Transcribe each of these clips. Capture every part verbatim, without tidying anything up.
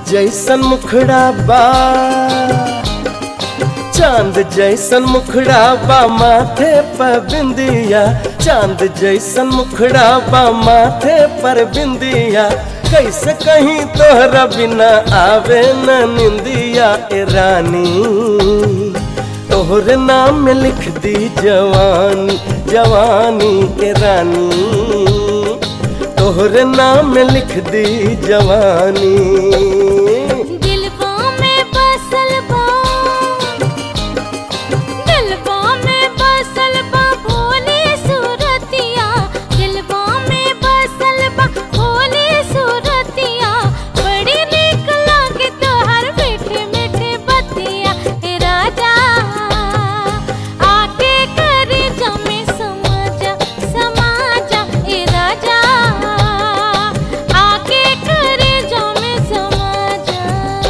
जैसन मुखड़ा बा, चांद जैसन मुखड़ा बा माथे पर बिंदिया, चांद जैसन मुखड़ा बा माथे पर बिंदिया। कैसे कहीं तोहरा बिना आवे न निंदिया। ए रानी तोहरे नाम में लिख दी जवानी, जवानी ए रानी तोहरे नाम में लिख दी जवानी। दिलवा में बसल बा, दिलवा में बसल बा भोली सूरतिया, दिलवा में बसल बा भोली सूरतिया। बड़ी नीक लागे तोहर मीठे मीठे बतिया। ए राजा आके करे जमे समाजा, समाजा ए राजा आके करे जमे समाजा।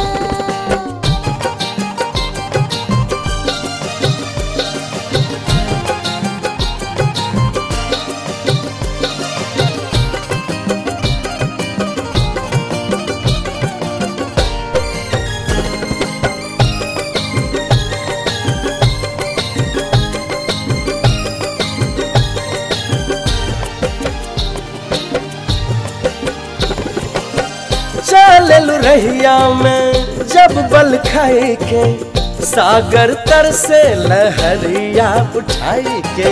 चललू रहिया में जब बल खाई के, सागर तर से लहरिया उठाई के।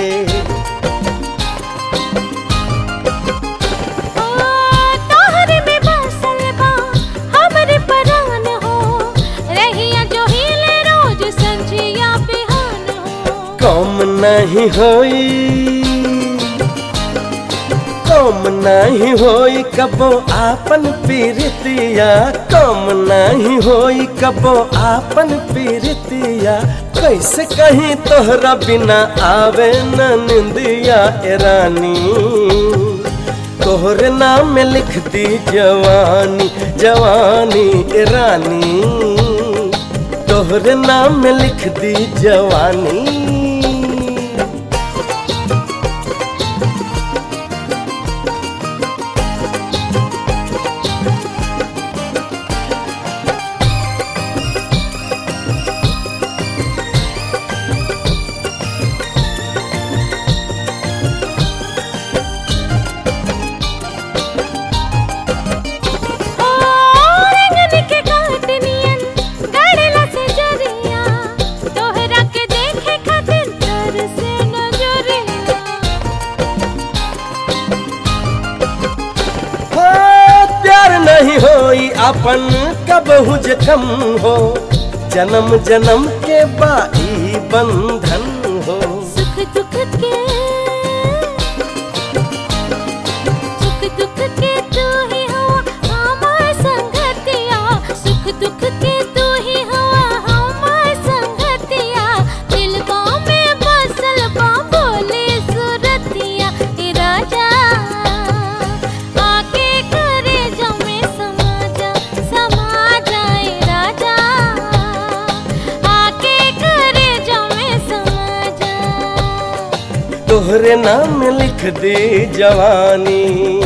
ओ तोहरे में बसल बा हमरे परान हो, रहिया जो हिले रोज संजिया बिहान हो। कम नहीं होई, कम नहीं होई कबो आपन पीरितिया, कम नहीं होई कबो आपन पीरितिया। कैसे कहीं तोहरा बिना आवे न निंदिया। ए रानी तोहरे नाम में लिख दी जवानी, जवानी ए रानी तोहरे नाम में लिख दी जवानी। नहीं होई अपन कबहू जखम हो, जन्म जन्म के बाई बंधन हो। सुख दुख के, सुख दुख के तू ही हुआ हमार संगतिया, सुख दुख के तू ही हुआ हमार संगतिया। दिलवा में बसल बा भोली सूरतिया। ए राजा आके करे जमे समाजा, समाजा ए राजा आके करे जमे समाजा। तोहरे नाम लिख दे जवानी।